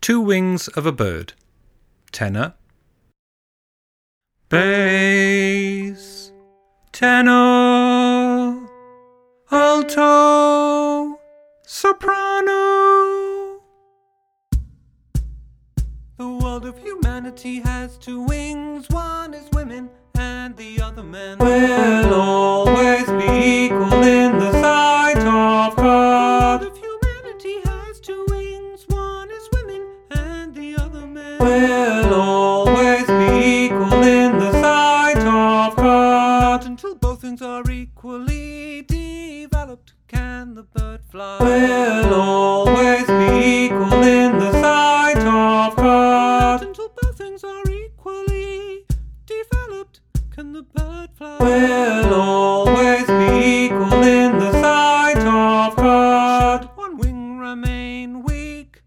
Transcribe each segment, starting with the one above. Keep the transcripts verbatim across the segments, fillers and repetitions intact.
Two wings of a bird. Tenor, bass, tenor, alto, soprano. The world of humanity has two wings. One is women and the other men. Will always be equal in the sight of God. The world of humanity has two wings. One is women and the other men. Will always be equal in the sight of God. Not until both wings are equally developed can the bird fly. Will always be equal in the sight of God. Not until both wings are equally developed can the bird fly. Will always be equal in the sight of God. Should one wing remain weak,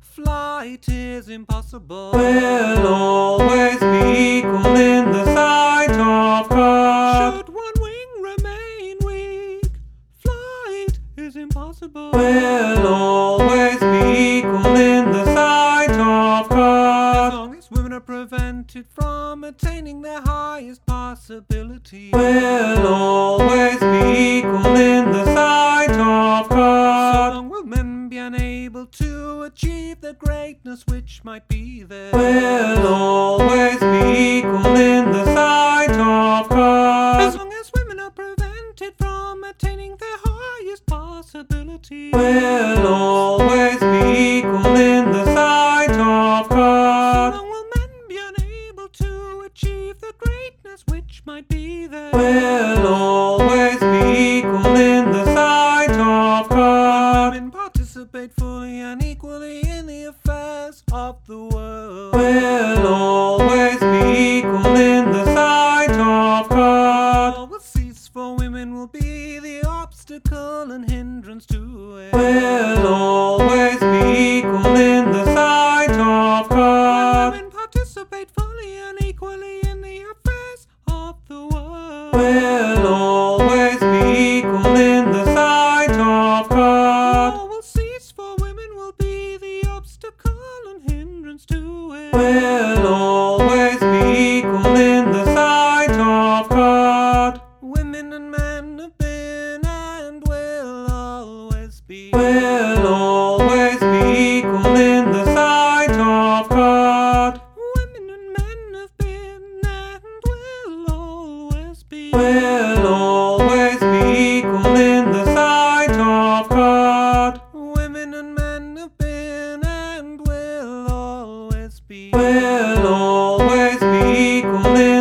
flight is impossible. Will always be equal in the sight of God. Should one wing remain weak, flight is impossible. Will always be equal in the sight of God. As long as women are prevented from attaining their highest possibility, will always be equal in the sight of God. So long will men be unable to achieve the greatness which might be theirs. Will always be equal in the sight of God. As long as women are prevented from attaining their highest possibility, will always be equal in the sight of God. So long will men be unable to achieve the greatness which might be theirs. Will always be equal in the sight of God. When women participate fully and equally in the affairs of the world, will always be equal in the sight of God. All will cease, for women will be the obstacle and hindrance to it. Will always be equal in the sight of God. When women participate fully and equally in the affairs of the world, will always be equal in the sight of God. All will cease, for women will be the obstacle and hindrance to it. Will always be equal in the sight of God. Women and men have been and will always be. Will always be equal in the sight of God. Women and men have been and will always be. Will always be equal in the sight of God. Women and men have been and will always be. Will always be equal in